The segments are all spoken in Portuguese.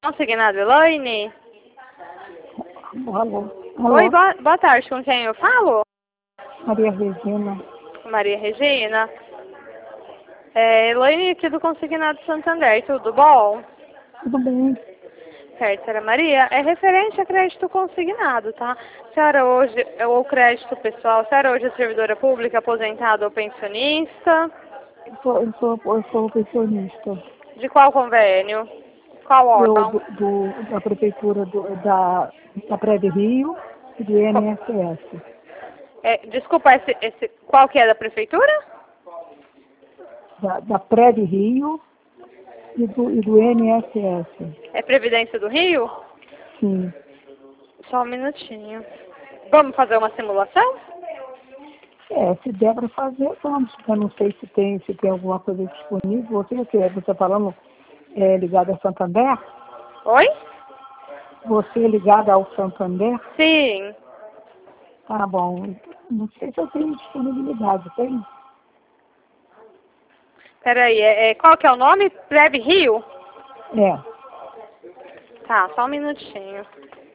Consignado, Elaine? Alô. Oi, boa tarde. Com quem eu falo? Maria Regina. Maria Regina. Elaine aqui do Consignado Santander. Tudo bom? Tudo bem? Certo, senhora Maria. É referente a crédito consignado, tá? Senhora hoje, ou crédito pessoal, senhora hoje é servidora pública, aposentada ou pensionista? Eu sou pensionista. De qual convênio? Qual órgão? Da prefeitura da Prévia Rio e do INSS. Desculpa, qual que é da prefeitura? Da Prévia Rio e do INSS. É Previdência do Rio? Sim. Só um minutinho. Vamos fazer uma simulação? Se der para fazer, vamos. Eu não sei se tem alguma coisa disponível. Você falando ligado a Santander? Oi? Você é ligada ao Santander? Sim. Tá bom. Não sei se eu tenho disponibilidade, tem? Peraí, qual que é o nome? Prev Rio? É. Tá, só um minutinho.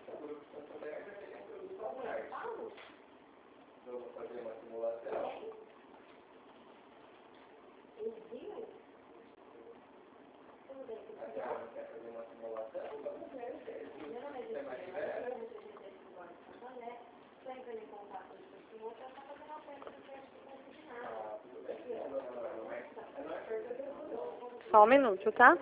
Só um minuto, tá?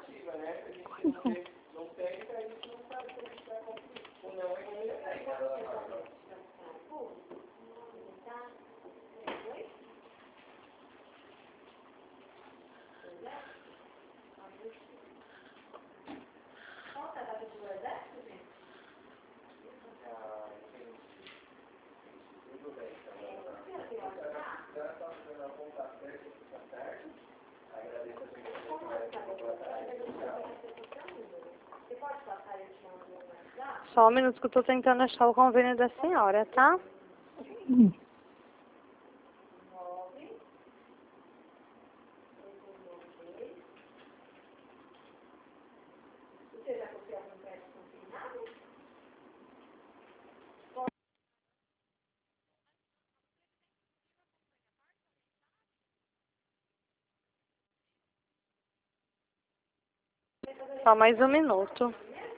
Só um minuto que eu tô tentando achar o convênio da senhora, tá? Só mais um minuto.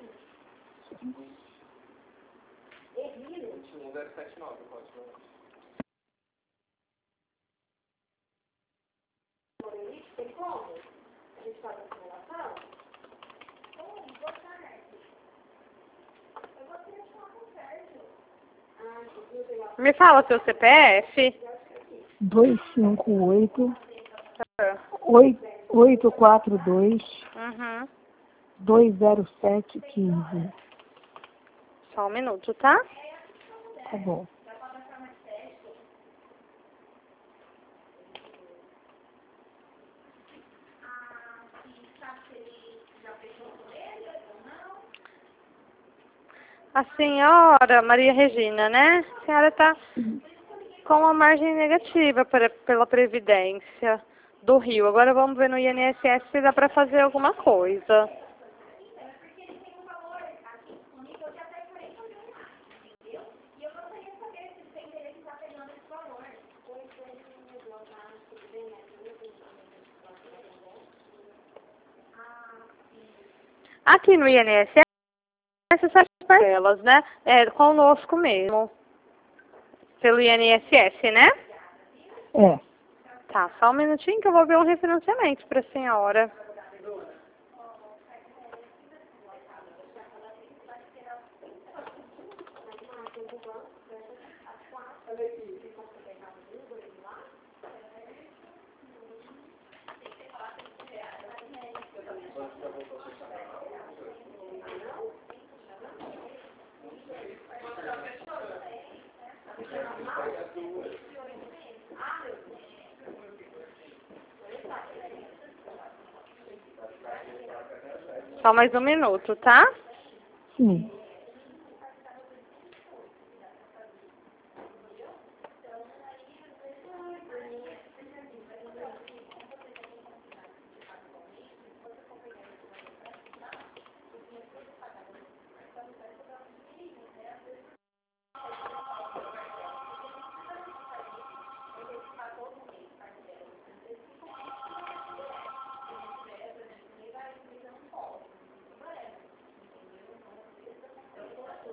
Me fala seu CPF. 258 842 Uhum. 20715. Só um minuto, tá? Tá bom. A senhora Maria Regina, né? A senhora está com uma margem negativa pela Previdência do Rio. Agora vamos ver no INSS se dá para fazer alguma coisa. Aqui no INSS, essas parcelas, né? Conosco mesmo. Pelo INSS, né? É. Tá, só um minutinho que eu vou ver um refinanciamento para a senhora. Só mais um minuto, tá? Sim.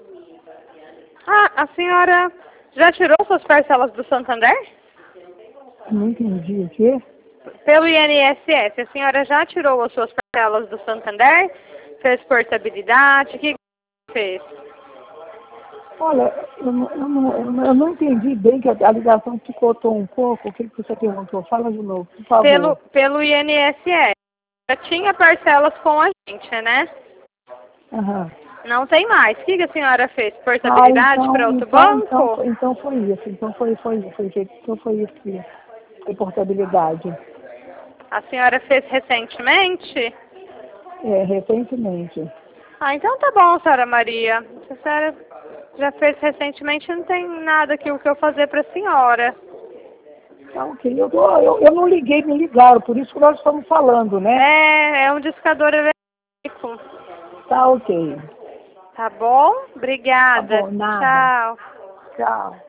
Ah, a senhora já tirou suas parcelas do Santander? Não entendi o quê? Pelo INSS, a senhora já tirou as suas parcelas do Santander? Fez portabilidade? O que fez? Olha, eu não entendi bem que a ligação te cortou um pouco. O que você perguntou? Fala de novo, por favor. Pelo INSS. Já tinha parcelas com a gente, né? Aham. Não tem mais. O que a senhora fez? Portabilidade para outro banco? Então foi isso. Então foi isso que foi portabilidade. A senhora fez recentemente? É, recentemente. Ah, então tá bom, senhora Maria. Se a senhora já fez recentemente, não tem nada aqui o que eu fazer para a senhora. Tá ok. Eu não liguei, me ligaram, por isso que nós estamos falando, né? É um discador eletrônico. Tá ok. Tá bom? Tá Obrigada. bom, nada. Tchau. Tchau.